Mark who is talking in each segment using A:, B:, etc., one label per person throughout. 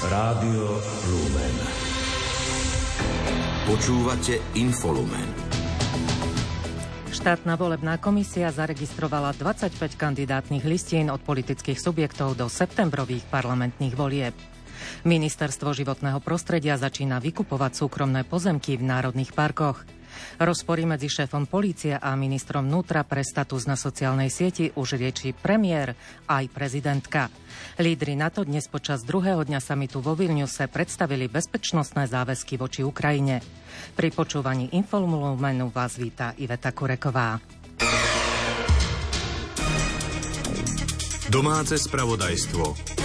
A: Rádio Lumen. Počúvate Infolumen.
B: Štátna volebná komisia zaregistrovala 25 kandidátnych listín od politických subjektov do septembrových parlamentných volieb. Ministerstvo životného prostredia začína vykupovať súkromné pozemky v národných parkoch. Rozpory medzi šéfom polície a ministrom vnútra pre status na sociálnej sieti už rieči premiér aj prezidentka. Lídri NATO dnes počas druhého dňa samitu vo Vilniuse predstavili bezpečnostné záväzky voči Ukrajine. Pri počúvaní Infolumenu vás víta Iveta Kureková.
A: Domáce spravodajstvo.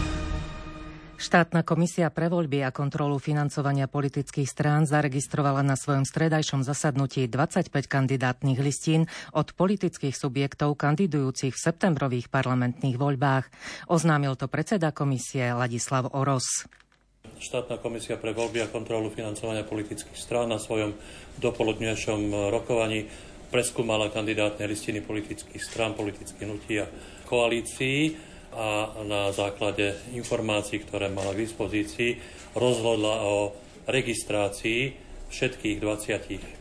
B: Štátna komisia pre voľby a kontrolu financovania politických strán zaregistrovala na svojom stredajšom zasadnutí 25 kandidátnych listín od politických subjektov kandidujúcich v septembrových parlamentných voľbách. Oznámil to predseda komisie Ladislav Oros.
C: Štátna komisia pre voľby a kontrolu financovania politických strán na svojom dopoludňajšom rokovaní preskúmala kandidátne listiny politických strán, politických hnutí a koalícií a na základe informácií, ktoré mala k dispozícii, rozhodla o registrácii všetkých 25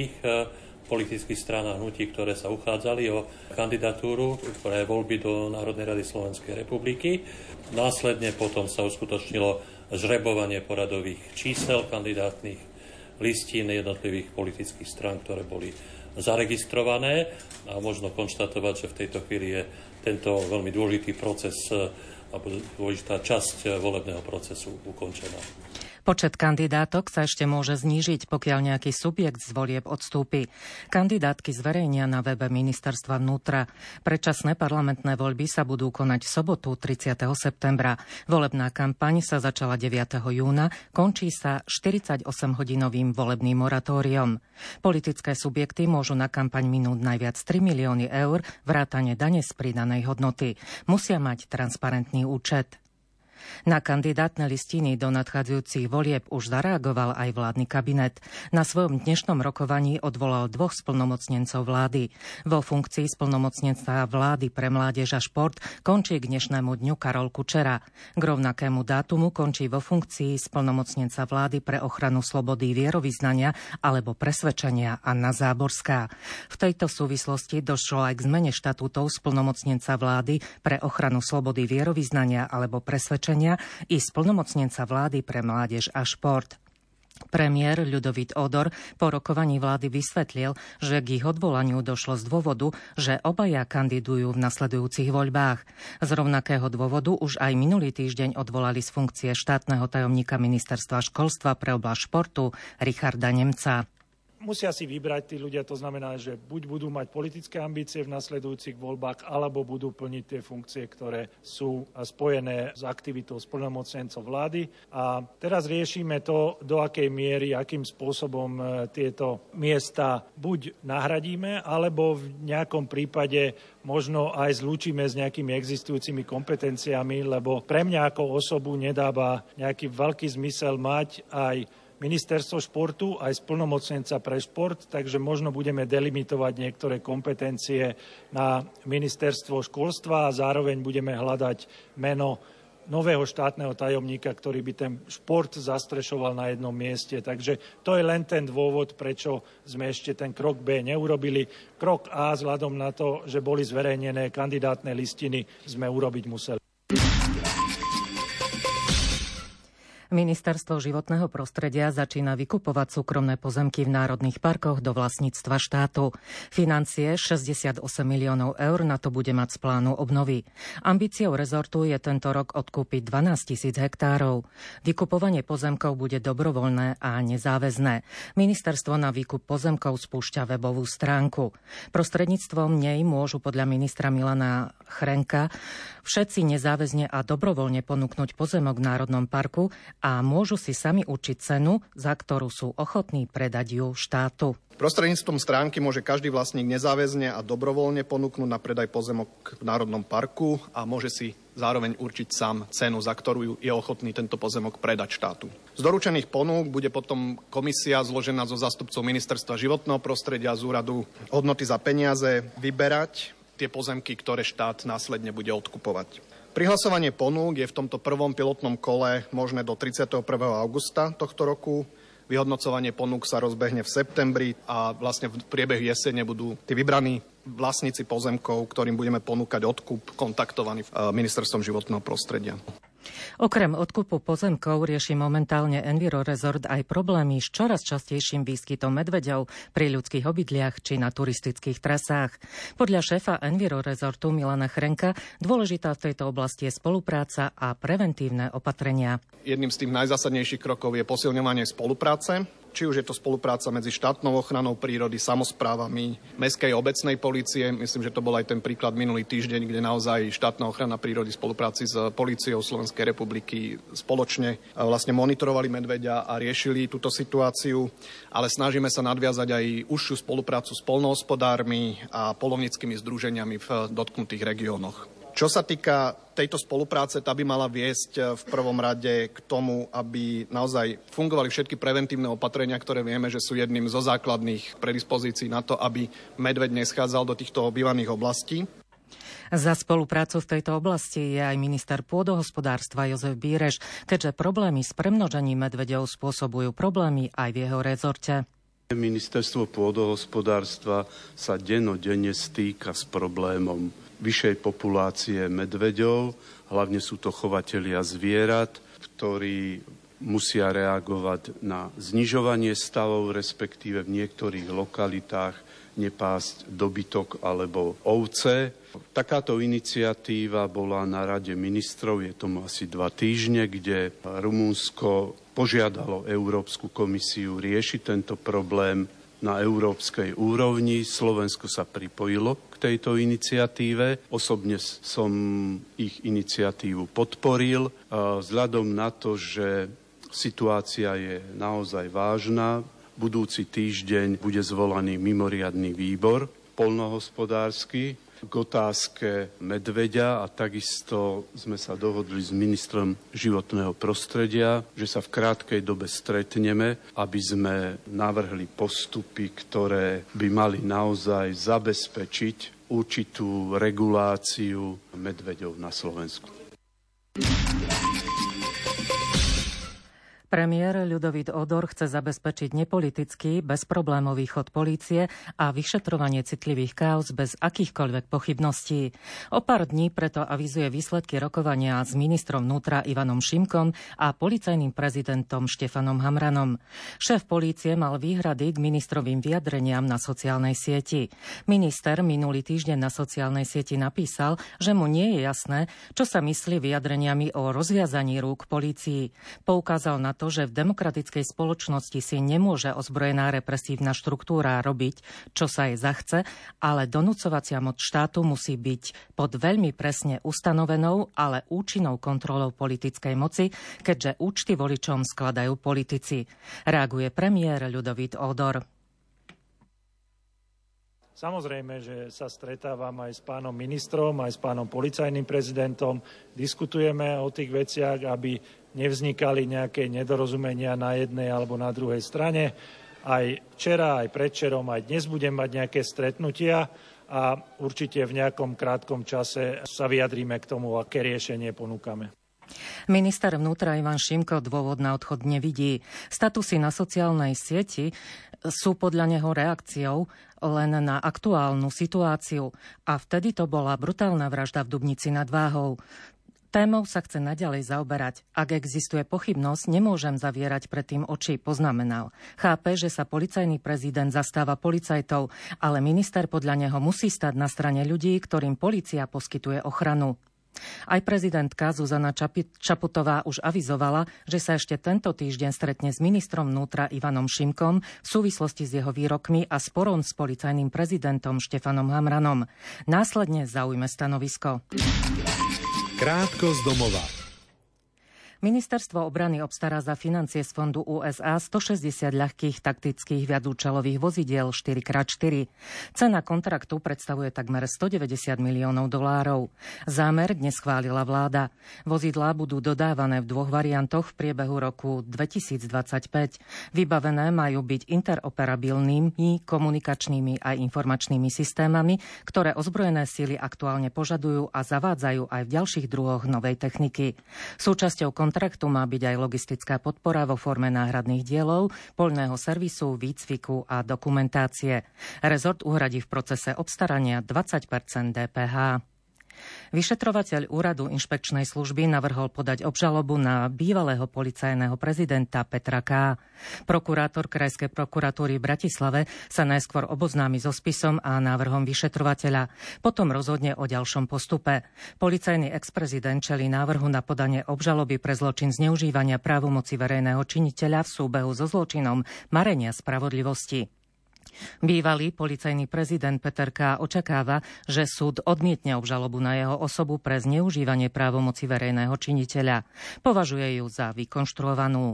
C: politických strán a hnutí, ktoré sa uchádzali o kandidatúru pre voľby do Národnej rady Slovenskej republiky. Následne potom sa uskutočnilo žrebovanie poradových čísel kandidátnych listín jednotlivých politických strán, ktoré boli zaregistrované, a možno konštatovať, že v tejto chvíli je tento veľmi dôležitý proces alebo dôležitá časť volebného procesu ukončená.
B: Počet kandidátok sa ešte môže znížiť, pokiaľ nejaký subjekt z volieb odstúpi. Kandidátky zverejnia na webe Ministerstva vnútra. Predčasné parlamentné voľby sa budú konať v sobotu 30. septembra. Volebná kampaň sa začala 9. júna, končí sa 48-hodinovým volebným moratóriom. Politické subjekty môžu na kampaň minúť najviac 3 milióny eur, vrátane dane z pridanej hodnoty. Musia mať transparentný účet. Na kandidátne listiny do nadchádzajúcich volieb už zareagoval aj vládny kabinet. Na svojom dnešnom rokovaní odvolal 2 splnomocnencov vlády. Vo funkcii splnomocnenca vlády pre mládež a šport končí k dnešnému dňu Karol Kučera. K rovnakému dátumu končí vo funkcii splnomocnenca vlády pre ochranu slobody vierovyznania alebo presvedčenia Anna Záborská. V tejto súvislosti došlo aj k zmene štatútov splnomocnenca vlády pre ochranu slobody vierovyznania alebo presvedčenia i splnomocnenca vlády pre mládež a šport. Premiér Ľudovít Ódor po rokovaní vlády vysvetlil, že k ich odvolaniu došlo z dôvodu, že obaja kandidujú v nasledujúcich voľbách. Z rovnakého dôvodu už aj minulý týždeň odvolali z funkcie štátneho tajomníka ministerstva školstva pre oblasť športu Richarda Nemca.
D: Musia si vybrať tí ľudia, to znamená, že buď budú mať politické ambície v nasledujúcich voľbách, alebo budú plniť tie funkcie, ktoré sú spojené s aktivitou splnomocnencov vlády. A teraz riešime to, do akej miery, akým spôsobom tieto miesta buď nahradíme, alebo v nejakom prípade možno aj zlúčime s nejakými existujúcimi kompetenciami, lebo pre mňa ako osobu nedáva nejaký veľký zmysel mať aj Ministerstvo športu, aj splnomocnenca pre šport, takže možno budeme delimitovať niektoré kompetencie na Ministerstvo školstva a zároveň budeme hľadať meno nového štátneho tajomníka, ktorý by ten šport zastrešoval na jednom mieste. Takže to je len ten dôvod, prečo sme ešte ten krok B neurobili. Krok A, vzhľadom na to, že boli zverejnené kandidátne listiny, sme urobiť museli.
B: Ministerstvo životného prostredia začína vykupovať súkromné pozemky v národných parkoch do vlastníctva štátu. Financie 68 miliónov eur na to bude mať z plánu obnovy. Ambíciou rezortu je tento rok odkúpiť 12 000 hektárov. Vykupovanie pozemkov bude dobrovoľné a nezáväzné. Ministerstvo na výkup pozemkov spúšťa webovú stránku. Prostredníctvom nej môžu podľa ministra Milana Chrenka všetci nezáväzne a dobrovoľne ponúknuť pozemok v národnom parku a môžu si sami určiť cenu, za ktorú sú ochotní predať ju štátu.
E: Prostredníctvom stránky môže každý vlastník nezáväzne a dobrovoľne ponúknuť na predaj pozemok v národnom parku a môže si zároveň určiť sám cenu, za ktorú je ochotný tento pozemok predať štátu. Z doručených ponúk bude potom komisia zložená zo zástupcov Ministerstva životného prostredia, z úradu hodnoty za peniaze vyberať tie pozemky, ktoré štát následne bude odkupovať. Prihlasovanie ponúk je v tomto prvom pilotnom kole možné do 31. augusta tohto roku. Vyhodnocovanie ponúk sa rozbehne v septembri a vlastne v priebehu jesene budú tí vybraní vlastníci pozemkov, ktorým budeme ponúkať odkup, kontaktovaní ministerstvom životného prostredia.
B: Okrem odkupu pozemkov rieši momentálne Enviro Resort aj problémy s čoraz častejším výskytom medveďov pri ľudských obydliach či na turistických trasách. Podľa šéfa Enviro Resortu Milana Chrenka dôležitá v tejto oblasti je spolupráca a preventívne opatrenia.
E: Jedným z tých najzásadnejších krokov je posilňovanie spolupráce. Či už je to spolupráca medzi štátnou ochranou prírody, samosprávami, mestskej obecnej polície. Myslím, že to bol aj ten príklad minulý týždeň, kde naozaj štátna ochrana prírody v spolupráci s políciou Slovenskej republiky spoločne vlastne monitorovali medveďa a riešili túto situáciu. Ale snažíme sa nadviazať aj užšiu spoluprácu s poľnohospodármi a poľovníckymi združeniami v dotknutých regiónoch. Čo sa týka tejto spolupráce, tá by mala viesť v prvom rade k tomu, aby naozaj fungovali všetky preventívne opatrenia, ktoré vieme, že sú jedným zo základných predispozícií na to, aby medveď neschádzal do týchto obývaných oblastí.
B: Za spoluprácu v tejto oblasti je aj minister pôdohospodárstva Jozef Bíreš, keďže problémy s premnožením medveďov spôsobujú problémy aj v jeho rezorte.
F: Ministerstvo pôdohospodárstva sa dennodenne stýka s problémom vyššej populácie medveďov, hlavne sú to chovatelia zvierat, ktorí musia reagovať na znižovanie stavov, respektíve v niektorých lokalitách nepásť dobytok alebo ovce. Takáto iniciatíva bola na Rade ministrov, je tomu asi 2 týždne, kde Rumunsko požiadalo Európsku komisiu riešiť tento problém na európskej úrovni. Slovensko sa pripojilo k tejto iniciatíve. Osobne som ich iniciatívu podporil. Vzhľadom na to, že situácia je naozaj vážna, budúci týždeň bude zvolaný mimoriadny výbor poľnohospodársky k otázke medveďa a takisto sme sa dohodli s ministrom životného prostredia, že sa v krátkej dobe stretneme, aby sme navrhli postupy, ktoré by mali naozaj zabezpečiť určitú reguláciu medveďov na Slovensku.
B: Premiér Ľudovít Ódor chce zabezpečiť nepolitický, bezproblémový chod polície a vyšetrovanie citlivých káuz bez akýchkoľvek pochybností. O pár dní preto avizuje výsledky rokovania s ministrom vnútra Ivanom Šimkom a policajným prezidentom Štefanom Hamranom. Šéf polície mal výhrady k ministrovým vyjadreniam na sociálnej sieti. Minister minulý týždeň na sociálnej sieti napísal, že mu nie je jasné, čo sa myslí vyjadreniami o rozviazaní rúk polícii. Poukázal na to, že v demokratickej spoločnosti si nemôže ozbrojená represívna štruktúra robiť, čo sa jej zachce, ale donúcovacia moc štátu musí byť pod veľmi presne ustanovenou, ale účinnou kontrolou politickej moci, keďže účty voličom skladajú politici. Reaguje premiér Ľudovít Ódor.
D: Samozrejme, že sa stretávam aj s pánom ministrom, aj s pánom policajným prezidentom. Diskutujeme o tých veciach, aby nevznikali nejaké nedorozumenia na jednej alebo na druhej strane. Aj včera, aj predvčerom, aj dnes budem mať nejaké stretnutia a určite v nejakom krátkom čase sa vyjadríme k tomu, aké riešenie ponúkame.
B: Minister vnútra Ivan Šimko dôvod na odchod nevidí. Statusy na sociálnej sieti sú podľa neho reakciou len na aktuálnu situáciu a vtedy to bola brutálna vražda v Dubnici nad Váhou. Témou sa chce naďalej zaoberať. Ak existuje pochybnosť, nemôžem zavierať predtým oči, poznamenal. Chápe, že sa policajný prezident zastáva policajtov, ale minister podľa neho musí stať na strane ľudí, ktorým polícia poskytuje ochranu. Aj prezidentka Zuzana Čaputová už avizovala, že sa ešte tento týždeň stretne s ministrom vnútra Ivanom Šimkom v súvislosti s jeho výrokmi a sporom s policajným prezidentom Štefanom Hamranom. Následne zaujme stanovisko.
A: Krátko z domova.
B: Ministerstvo obrany obstará za financie z fondu USA 160 ľahkých taktických viacúčelových vozidiel 4x4. Cena kontraktu predstavuje takmer $190 miliónov. Zámer dnes schválila vláda. Vozidlá budú dodávané v 2 variantoch v priebehu roku 2025. Vybavené majú byť interoperabilnými komunikačnými a informačnými systémami, ktoré ozbrojené síly aktuálne požadujú a zavádzajú aj v ďalších druhoch novej techniky. Súčasťou kontraktu má byť aj logistická podpora vo forme náhradných dielov, poľného servisu, výcviku a dokumentácie. Rezort uhradí v procese obstarania 20% DPH. Vyšetrovateľ úradu inšpekčnej služby navrhol podať obžalobu na bývalého policajného prezidenta Petra K. Prokurátor Krajskej prokuratúry v Bratislave sa najskôr oboznámi so spisom a návrhom vyšetrovateľa. Potom rozhodne o ďalšom postupe. Policajný ex-prezident čelí návrhu na podanie obžaloby pre zločin zneužívania právomoci verejného činiteľa v súbehu so zločinom marenia spravodlivosti. Bývalý policajný prezident Peter K. očakáva, že súd odmietne obžalobu na jeho osobu pre zneužívanie právomoci verejného činiteľa. Považuje ju za vykonštruovanú.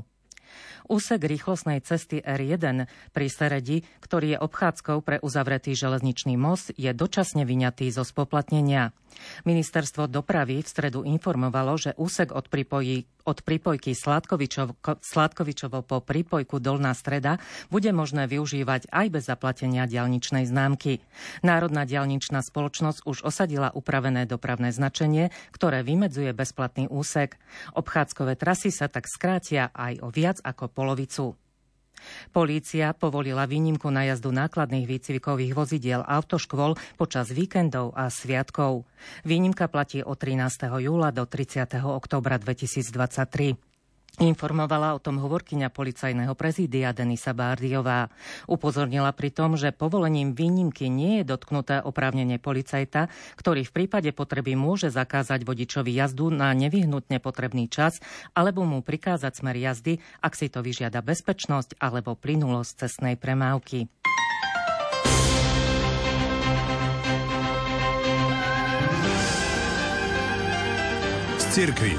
B: Úsek rýchlostnej cesty R1 pri Seredi, ktorý je obchádzkou pre uzavretý železničný most, je dočasne vyňatý zo spoplatnenia. Ministerstvo dopravy v stredu informovalo, že úsek od pripojky Sládkovičovo po pripojku Dolná Streda bude možné využívať aj bez zaplatenia diaľničnej známky. Národná diaľničná spoločnosť už osadila upravené dopravné značenie, ktoré vymedzuje bezplatný úsek. Obchádzkové trasy sa tak skrátia aj o viac ako polovicu. Polícia povolila výnimku na jazdu nákladných výcvikových vozidiel autoškôl počas víkendov a sviatkov. Výnimka platí od 13. júla do 30. októbra 2023. Informovala o tom hovorkyňa policajného prezídia Denisa Bárdiová. Upozornila pri tom, že povolením výnimky nie je dotknuté oprávnenie policajta, ktorý v prípade potreby môže zakázať vodičovi jazdu na nevyhnutne potrebný čas alebo mu prikázať smer jazdy, ak si to vyžiada bezpečnosť alebo plynulosť cestnej premávky.
A: Z cirkvi.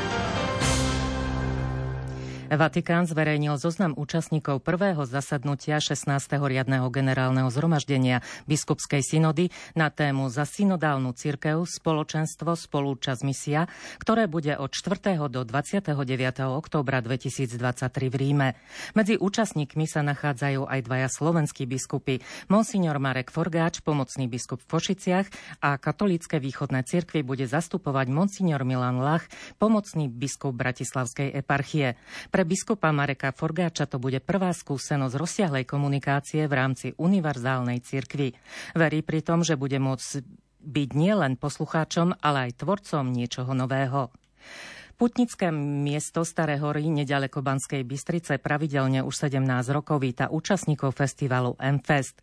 B: Vatikán zverejnil zoznam účastníkov prvého zasadnutia 16. riadneho generálneho zhromaždenia biskupskej synody na tému Za synodálnu cirkev, spoločenstvo, spolúčasť, misia, ktoré bude od 4. do 29. októbra 2023 v Ríme. Medzi účastníkmi sa nachádzajú aj 2 slovenskí biskupy, monsignor Marek Forgáč, pomocný biskup v Košiciach, a katolícke východné cirkvi bude zastupovať monsignor Milan Lach, pomocný biskup Bratislavskej eparchie. Pre biskupa Mareka Forgáča to bude prvá skúsenosť rozsiahlej komunikácie v rámci univerzálnej cirkvi. Verí pri tom, že bude môcť byť nielen poslucháčom, ale aj tvorcom niečoho nového. Putnické miesto Staré hory neďaleko Banskej Bystrice pravidelne už 17 rokov víta účastníkov festivalu M-Fest.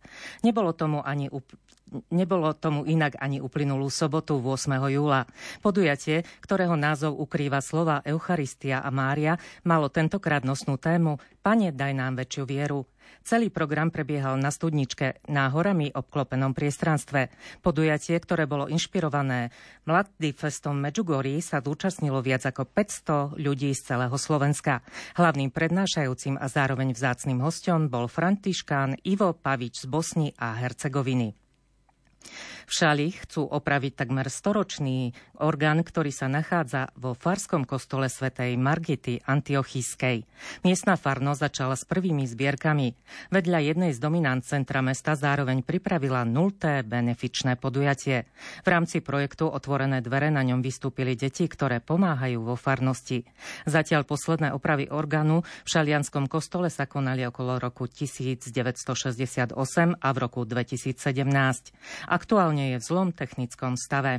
B: Nebolo tomu inak ani uplynulú sobotu 8. júla. Podujatie, ktorého názov ukrýva slova Eucharistia a Mária, malo tentokrát nosnú tému Pane, daj nám väčšiu vieru. Celý program prebiehal na studničke na horami obklopenom priestranstve. Podujatie, ktoré bolo inšpirované Mladifestom Medžugorí, sa zúčastnilo viac ako 500 ľudí z celého Slovenska. Hlavným prednášajúcim a zároveň vzácnym hosťom bol františkán Ivo Pavič z Bosny a Hercegoviny. V Šali chcú opraviť takmer storočný orgán, ktorý sa nachádza vo farskom kostole svätej Margity Antiochískej. Miestna farnosť začala s prvými zbierkami. Vedľa jednej z dominant centra mesta zároveň pripravila 0. benefičné podujatie. V rámci projektu Otvorené dvere na ňom vystúpili deti, ktoré pomáhajú vo farnosti. Zatiaľ posledné opravy orgánu v šalianskom kostole sa konali okolo roku 1968 a v roku 2017. Aktuálne je v zlom technickom stave.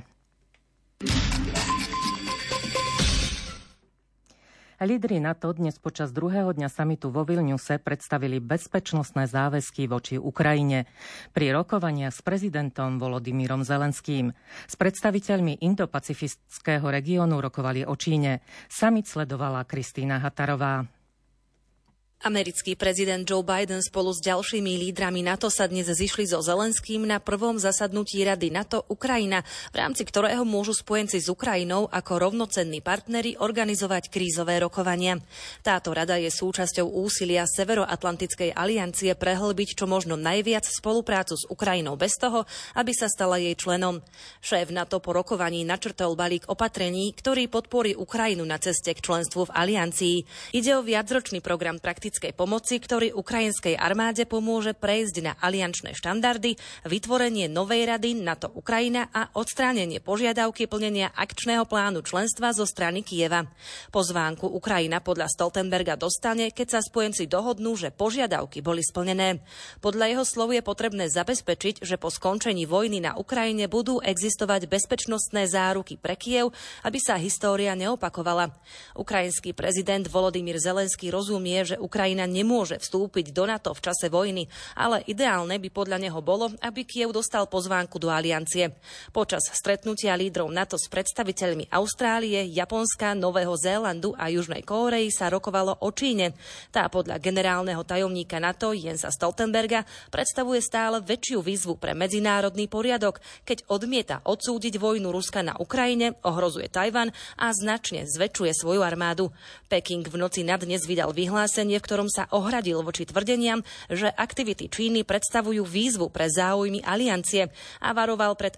B: Lídri NATO dnes počas druhého dňa samitu vo Vilniuse predstavili bezpečnostné záväzky voči Ukrajine. Pri rokovaniach s prezidentom Volodymyrom Zelenským. S predstaviteľmi indopacifického regiónu rokovali o Číne. Samit sledovala Kristýna Hatarová.
G: Americký prezident Joe Biden spolu s ďalšími lídrami NATO sa dnes zišli so Zelenským na prvom zasadnutí Rady NATO Ukrajina, v rámci ktorého môžu spojenci s Ukrajinou ako rovnocenní partneri organizovať krízové rokovania. Táto rada je súčasťou úsilia Severoatlantickej aliancie prehlbiť čo možno najviac spoluprácu s Ukrajinou bez toho, aby sa stala jej členom. Šéf NATO po rokovaní načrtol balík opatrení, ktorý podporí Ukrajinu na ceste k členstvu v aliancii. Ide o viacročný program praktickej pomoci, ktorý ukrajinskej armáde pomôže prejsť na aliančné štandardy, vytvorenie novej rady NATO Ukrajina a odstránenie požiadavky plnenia akčného plánu členstva zo strany Kyjeva. Pozvánku Ukrajina podľa Stoltenberga dostane, keď sa spojenci dohodnú, že požiadavky boli splnené. Podľa jeho slov je potrebné zabezpečiť, že po skončení vojny na Ukrajine budú existovať bezpečnostné záruky pre Kyjev, aby sa história neopakovala. Ukrajinský prezident Volodymyr Zelenský rozumie, že Ukrajina nemôže vstúpiť do NATO v čase vojny, ale ideálne by podľa neho bolo, aby Kyjev dostal pozvánku do aliancie. Počas stretnutia lídrov NATO s predstaviteľmi Austrálie, Japonska, Nového Zélandu a Južnej Kórey sa rokovalo o Číne. Tá podľa generálneho tajomníka NATO Jensa Stoltenberga predstavuje stále väčšiu výzvu pre medzinárodný poriadok, keď odmieta odsúdiť vojnu Ruska na Ukrajine, ohrozuje Tajvan a značne zväčšuje svoju armádu. Peking v noci na dnes vydal vyhlásenie, v ktorom sa ohradil voči tvrdeniam, že aktivity Číny predstavujú výzvu pre záujmy aliancie a varoval pred...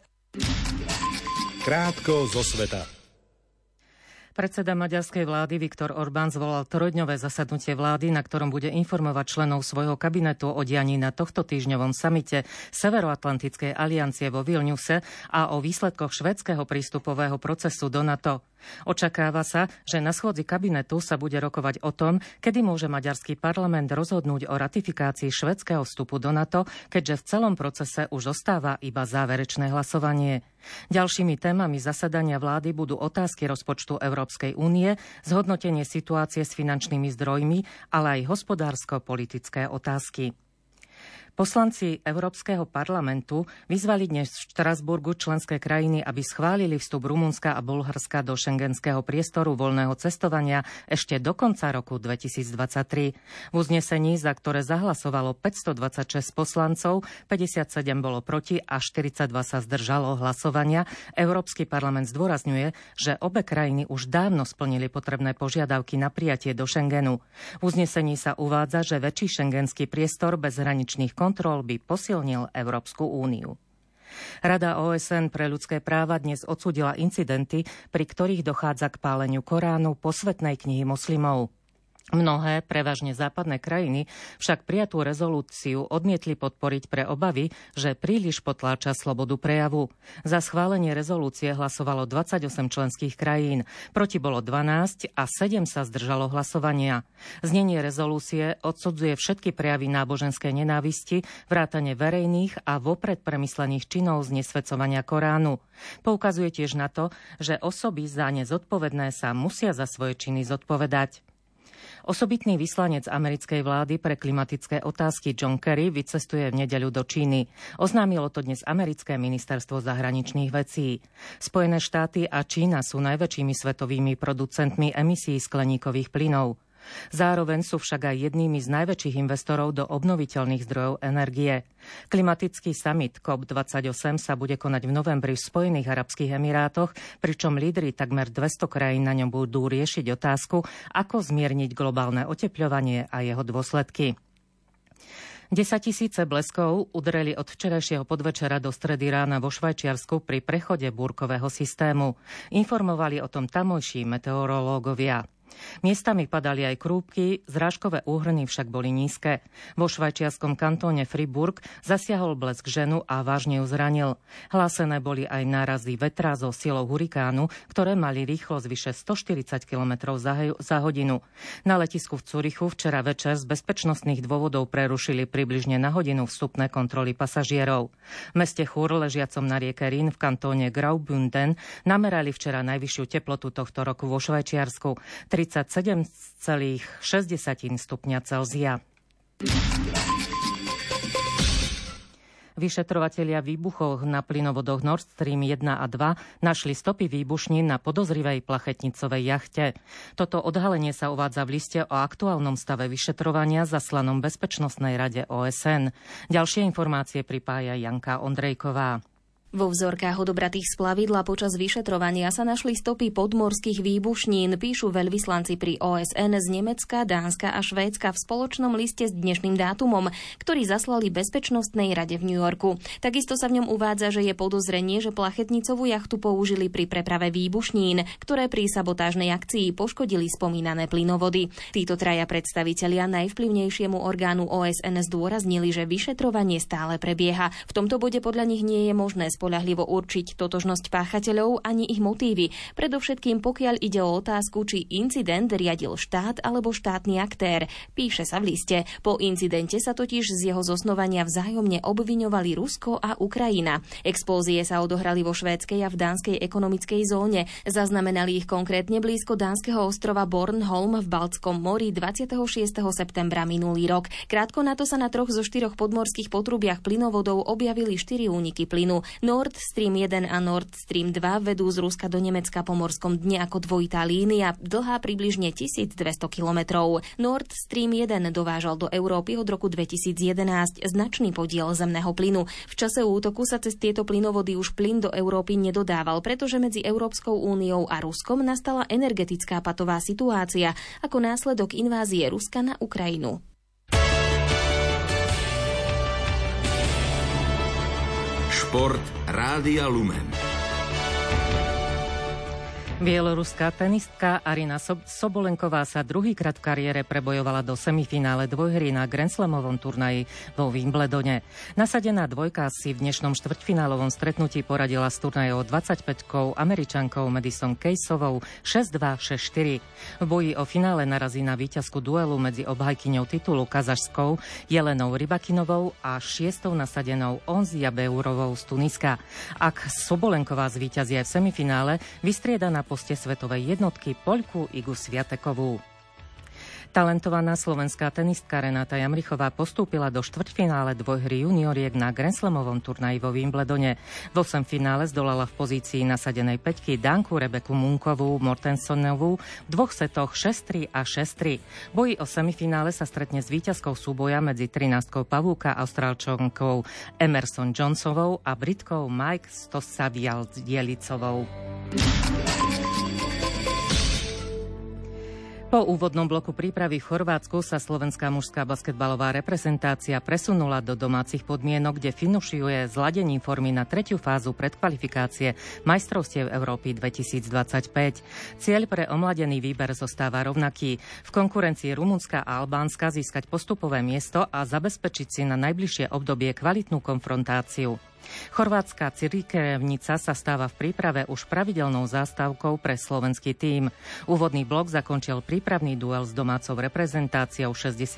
A: Krátko zo sveta.
B: Predseda maďarskej vlády Viktor Orbán zvolal trojdňové zasadnutie vlády, na ktorom bude informovať členov svojho kabinetu o dianí na tohto týždňovom samite Severoatlantickej aliancie vo Vilniuse a o výsledkoch švédskeho prístupového procesu do NATO. Očakáva sa, že na schôdzi kabinetu sa bude rokovať o tom, kedy môže maďarský parlament rozhodnúť o ratifikácii švédskeho vstupu do NATO, keďže v celom procese už ostáva iba záverečné hlasovanie. Ďalšími témami zasadania vlády budú otázky rozpočtu Európskej únie, zhodnotenie situácie s finančnými zdrojmi, ale aj hospodársko-politické otázky. Poslanci Európskeho parlamentu vyzvali dnes v Štrasburgu členské krajiny, aby schválili vstup Rumunska a Bulharska do šengenského priestoru voľného cestovania ešte do konca roku 2023. V uznesení, za ktoré zahlasovalo 526 poslancov, 57 bolo proti a 42 sa zdržalo hlasovania, Európsky parlament zdôrazňuje, že obe krajiny už dávno splnili potrebné požiadavky na prijatie do Schengenu. V uznesení sa uvádza, že väčší šengenský priestor bez hraničných kontrol by posilnil Európsku úniu. Rada OSN pre ľudské práva dnes odsúdila incidenty, pri ktorých dochádza k páleniu Koránu, posvätnej knihy moslimov. Mnohé, prevažne západné krajiny, však prijatú rezolúciu odmietli podporiť pre obavy, že príliš potláča slobodu prejavu. Za schválenie rezolúcie hlasovalo 28 členských krajín, proti bolo 12 a 7 sa zdržalo hlasovania. Znenie rezolúcie odsudzuje všetky prejavy náboženskej nenávisti, vrátane verejných a vopred premyslených činov znesvecovania Koránu. Poukazuje tiež na to, že osoby za ne zodpovedné sa musia za svoje činy zodpovedať. Osobitný vyslanec americkej vlády pre klimatické otázky John Kerry vycestuje v nedeľu do Číny. Oznámilo to dnes americké ministerstvo zahraničných vecí. Spojené štáty a Čína sú najväčšími svetovými producentmi emisí skleníkových plynov. Zároveň sú však aj jednými z najväčších investorov do obnoviteľných zdrojov energie. Klimatický summit COP28 sa bude konať v novembri v Spojených arabských emirátoch, pričom lídri takmer 200 krajín na ňom budú riešiť otázku, ako zmierniť globálne otepľovanie a jeho dôsledky. 10 000 bleskov udreli od včerajšieho podvečera do stredy rána vo Švajčiarsku pri prechode búrkového systému. Informovali o tom tamojší meteorológovia. Miestami padali aj krúpky, zrážkové úhrny však boli nízke. Vo švajčiarskom kantóne Fribourg zasiahol blesk ženu a vážne ju zranil. Hlásené boli aj nárazy vetra so silou hurikánu, ktoré mali rýchlosť vyše 140 km za hodinu. Na letisku v Zürichu včera večer z bezpečnostných dôvodov prerušili približne na hodinu vstupné kontroly pasažierov. V meste Chur, ležiacom na rieke Rín v kantóne Graubünden, namerali včera najvyššiu teplotu tohto roku vo Švajčiarsku 37,6 stupňa Celzia. Vyšetrovatelia výbuchov na plynovodoch Nord Stream 1 a 2 našli stopy výbušnín na podozrivej plachetnicovej jachte. Toto odhalenie sa uvádza v liste o aktuálnom stave vyšetrovania zaslanom Bezpečnostnej rade OSN. Ďalšie informácie pripája Janka Ondrejková.
H: Vo vzorkách odobratých z plavidla počas vyšetrovania sa našli stopy podmorských výbušnín, píšu veľvyslanci pri OSN z Nemecka, Dánska a Švédska v spoločnom liste s dnešným dátumom, ktorý zaslali Bezpečnostnej rade v New Yorku. Takisto sa v ňom uvádza, že je podozrenie, že plachetnicovú jachtu použili pri preprave výbušnín, ktoré pri sabotážnej akcii poškodili spomínané plynovody. Títo traja predstavitelia najvplyvnejšiemu orgánu OSN zdôraznili, že vyšetrovanie stále prebieha. V tomto bode podľa nich nie je možné spoľahlivo určiť totožnosť páchateľov ani ich motívy. Predovšetkým pokiaľ ide o otázku, či incident riadil štát alebo štátny aktér. Píše sa v liste. Po incidente sa totiž z jeho zosnovania vzájomne obviňovali Rusko a Ukrajina. Explózie sa odohrali vo švédskej a v dánskej ekonomickej zóne. Zaznamenali ich konkrétne blízko dánskeho ostrova Bornholm v Baltskom mori 26. septembra minulý rok. Krátko na to sa na 3 zo 4 podmorských potrubiach plynovodov objavili 4 úniky plynu. Nord Stream 1 a Nord Stream 2 vedú z Ruska do Nemecka po morskom dne ako dvojitá línia, dlhá približne 1200 kilometrov. Nord Stream 1 dovážal do Európy od roku 2011 značný podiel zemného plynu. V čase útoku sa cez tieto plynovody už plyn do Európy nedodával, pretože medzi Európskou úniou a Ruskom nastala energetická patová situácia ako následok invázie Ruska na Ukrajinu.
A: Šport Rádia Lumen.
B: Bieloruská tenistka Arina Sobolenková sa druhýkrát v kariére prebojovala do semifinále dvojhry na Grand Slamovom turnaji vo Wimbledone. Nasadená dvojka si v dnešnom štvrťfinálovom stretnutí poradila s turnajou 25-kou Američankou Madison Keysovou 6-2, 6-4. V boji o finále narazí na víťazku duelu medzi obhajkyňou titulu kazašskou Jelenou Rybakinovou a 6. nasadenou Onzia Beurovou z Tuniska. Ak Sobolenková zvíťazí aj v semifinále, vystrieda na poste svetovej jednotky Poľku Igu Sviatekovú. Talentovaná slovenská tenistka Renáta Jamrichová postúpila do štvrťfinále dvojhry junioriek na Grand Slamovom turnaji vo Wimbledone. V 8 finále zdolala v pozícii nasadenej peťky Danku Rebeku Munkovú Mortensonovú v 2 setoch 6-3 a 6-3. Boji o semifinále sa stretne s víťazkou súboja medzi 13-kou pavúka Austrálčankou Emerson Johnsonovou a Britkou Mike Stosavial-Dielicovou. Po úvodnom bloku prípravy v Chorvátsku sa slovenská mužská basketbalová reprezentácia presunula do domácich podmienok, kde finišuje zladením formy na 3. fázu predkvalifikácie majstrovstiev Európy 2025. Cieľ pre omladený výber zostáva rovnaký. V konkurencii Rumunska a Albánska získať postupové miesto a zabezpečiť si na najbližšie obdobie kvalitnú konfrontáciu. Chorvátska cirkevnica sa stáva v príprave už pravidelnou zástavkou pre slovenský tím. Úvodný blok zakončil prípravný duel s domácou reprezentáciou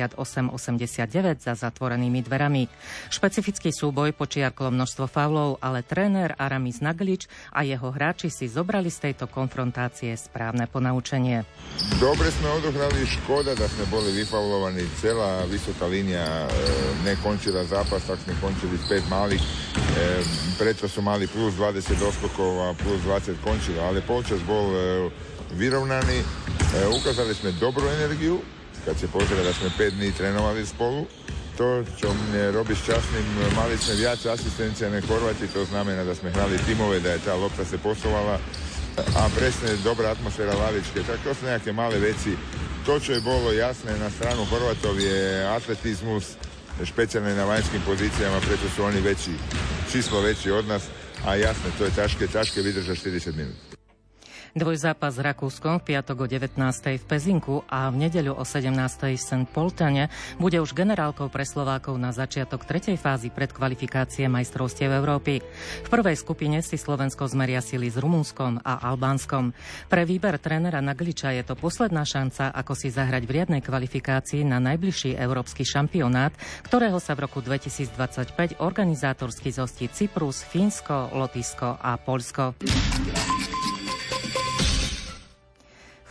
B: 68-89 za zatvorenými dverami. Špecifický súboj počiarklo množstvo faulov, ale tréner Aramis Naglič a jeho hráči si zobrali z tejto konfrontácie správne ponaučenie.
I: Dobre sme odohrali, škoda, da sme boli vyfaulovaní. Celá vysoká línia nekončila zápas, tak sme končili s 5 malých. Prečo sú mali plus 20 doskokov a plus 20 končilo, ale polčas bol vyrovnaný. Ukázali sme dobrú energiu, keď si pozrie, da sme 5 dní trénovali spolu. To, čo mne robí šťastným, mali sme viac asistencia na Chorváti, to znamená, da sme hrali tímové, da je tá lopta se posúvala a presne dobrá atmosféra lavičke. Tak to sú nejaké malé veci. To, čo je bolo jasné na stranu Chorvátov, je atletizmus, špeciálne na vanjským pozíciám, a prečo sú oni väčší, číslo väčší od nás a jasné, to je ťažké vydržať 40 minút.
B: Dvojzápas s Rakúskom v piatok o 19. v Pezinku a v nedeľu o 17. v St. Poltane bude už generálkou pre Slovákov na začiatok 3. fázy predkvalifikácie majstrovstiev Európy. V prvej skupine si Slovensko zmeria sily s Rumunskom a Albánskom. Pre výber trénera Nagliča je to posledná šanca, ako si zahrať v riadnej kvalifikácii na najbližší európsky šampionát, ktorého sa v roku 2025 organizátorsky zhostí Cyprus, Fínsko, Lotyšsko a Poľsko.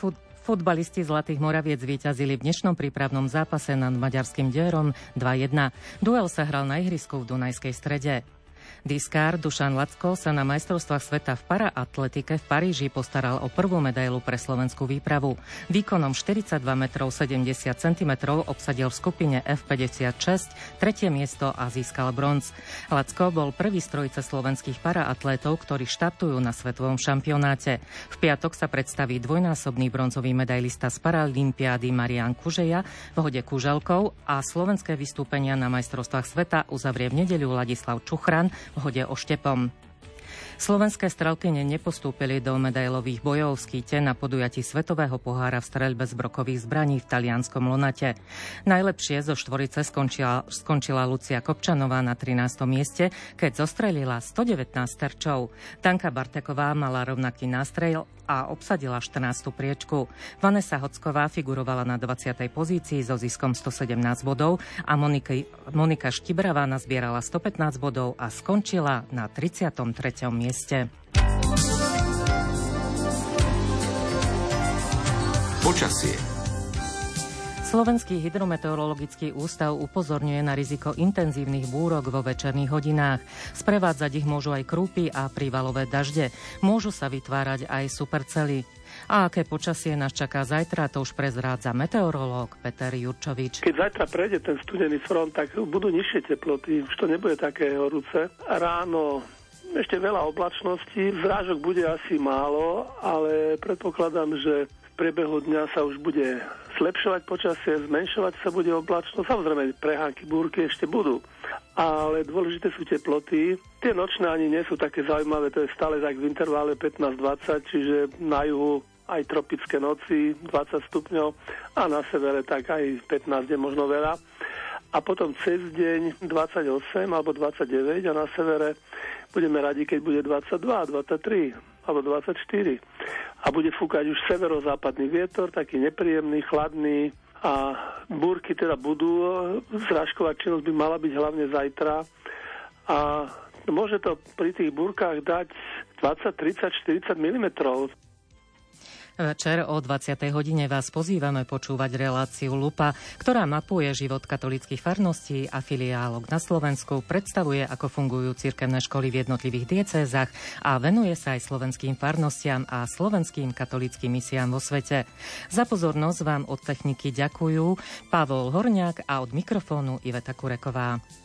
B: Futbalisti Zlatých Moraviec víťazili v dnešnom prípravnom zápase nad maďarským Dierom 2-1. Duel sa hral na ihrisku v Dunajskej Strede. Diskár Dušan Lacko sa na majstrovstvách sveta v paraatletike v Paríži postaral o prvú medailu pre slovenskú výpravu. Výkonom 42 metrov 70 cm obsadil v skupine F56 tretie miesto a získal bronz. Lacko bol prvý z trojice slovenských paraatletov, ktorí štartujú na svetovom šampionáte. V piatok sa predstaví dvojnásobný bronzový medailista z Paralympiády Marián Kužeja v hode kúželkou a slovenské vystúpenia na majstrovstvách sveta uzavrie v nedeľu Ladislav Čuchran v hode oštepom. Slovenské strelkyne nepostúpili do medailových bojov v skíte na podujatí Svetového pohára v streľbe z brokových zbraní v talianskom Lonate. Najlepšie zo štvorice skončila Lucia Kopčanová na 13. mieste, keď zostrelila 119 terčov. Danka Barteková mala rovnaký nástrel a obsadila 14. priečku. Vanessa Hocková figurovala na 20. pozícii so ziskom 117 bodov a Monika Štibravá nazbierala 115 bodov a skončila na 33. mieste.
A: Počasie.
B: Slovenský hydrometeorologický ústav upozorňuje na riziko intenzívnych búrok vo večerných hodinách. Sprevádzať ich môžu aj krúpy a prívalové dažde. Môžu sa vytvárať aj supercely. A aké počasie nás čaká zajtra, to už prezrádza meteorológ Peter Jurčovič.
J: Keď zajtra prejde ten studený front, tak budú nižšie teploty, už to nebude také horúce. Ráno ešte veľa oblačností, zrážok bude asi málo, ale predpokladám, že v priebehu dňa sa už bude zlepšovať počasie, zmenšovať sa bude oblačnosť. Samozrejme, prehánky, búrky ešte budú. Ale dôležité sú teploty. Tie nočné ani nie sú také zaujímavé, to je stále tak v intervále 15-20, čiže na juhu aj tropické noci 20 stupňov a na severe tak aj 15 je možno veľa. A potom cez deň 28 alebo 29 a na severe budeme radi, keď bude 22, 23 alebo 24. A bude fúkať už severozápadný vietor, taký nepríjemný, chladný a búrky teda budú. Zrážková činnosť by mala byť hlavne zajtra a môže to pri tých búrkach dať 20, 30, 40 mm.
B: Večer o 20. hodine vás pozývame počúvať reláciu Lupa, ktorá mapuje život katolíckych farností a filiálok na Slovensku, predstavuje, ako fungujú cirkevné školy v jednotlivých diecézach a venuje sa aj slovenským farnostiam a slovenským katolíckym misiám vo svete. Za pozornosť vám od techniky ďakujú Pavol Horňák a od mikrofónu Iveta Kureková.